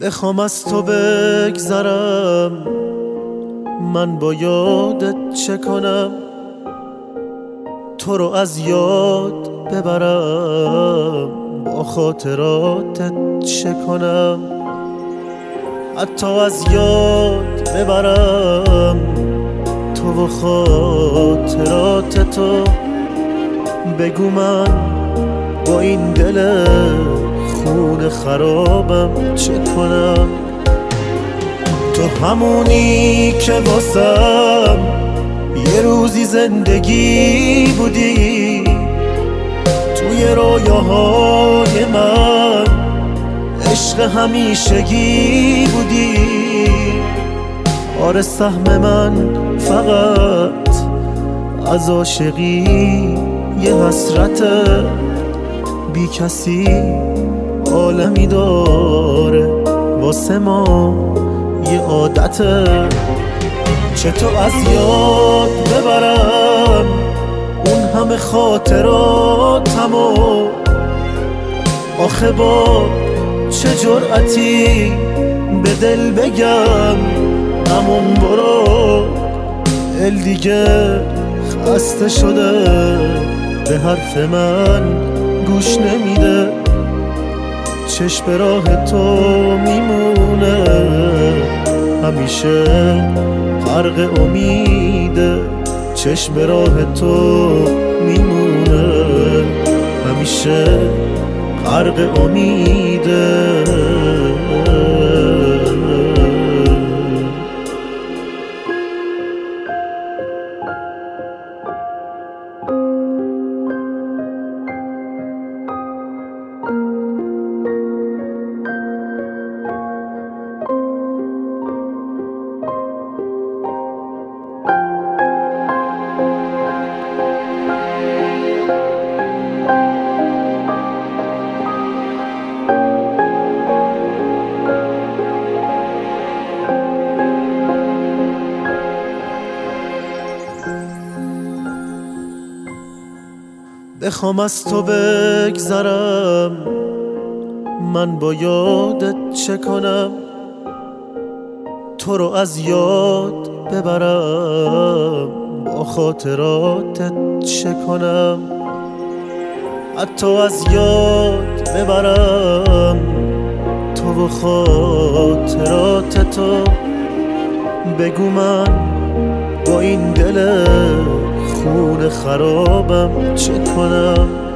بخوام از تو بگذرم، من با یادت چه کنم؟ تو رو از یاد ببرم، با خاطراتت چه کنم؟ حتی از یاد ببرم تو و خاطرات تو، بگو من با این دل خون خرابم چه کنم؟ تو همونی که واسم یه روزی زندگی بودی، توی رویاهای من عشق همیشگی بودی. آره سهم من فقط از عاشقی یه حسرت، بی کسی عالمی داره واسه ما یه عادته. چطور از یاد ببرم اون همه خاطراتمو؟ آخه با چه جرأتی به دل بگم همون برو؟ دل دیگه خسته شده، به حرف من گوش نمیده. چشم به راه تو میمونه، همیشه غرق امیده. چشم به راه تو میمونه، همیشه غرق امیده. بخوام از تو بگذرم، من با یادت چه کنم؟ تو رو از یاد ببرم، با خاطراتت چه کنم؟ حتی از یاد ببرم تو و خاطرات تو، بگو من با این دل خون خرابم چه کنم؟